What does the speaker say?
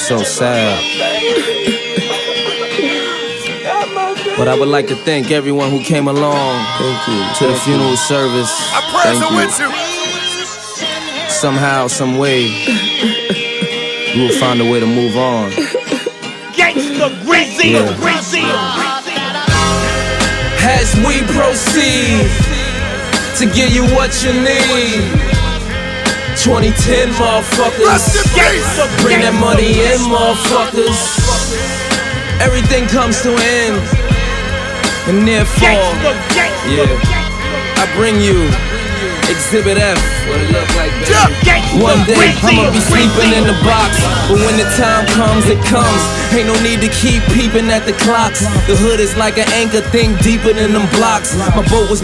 so sad. But I would like to thank everyone who came along to the funeral service. Thank you. Somehow, some way, we will find a way to move on. Gangsta Greasy, As we proceed to give you what you need, 2010 motherfuckers, bring that money in motherfuckers. Everything comes to an end, and therefore, I bring you Exhibit F. What it look like, baby. One day I'ma be sleeping in the box, but when the time comes, it comes. Ain't no need to keep peeping at the clocks. The hood is like an anchor thing deeper than them blocks. My boat was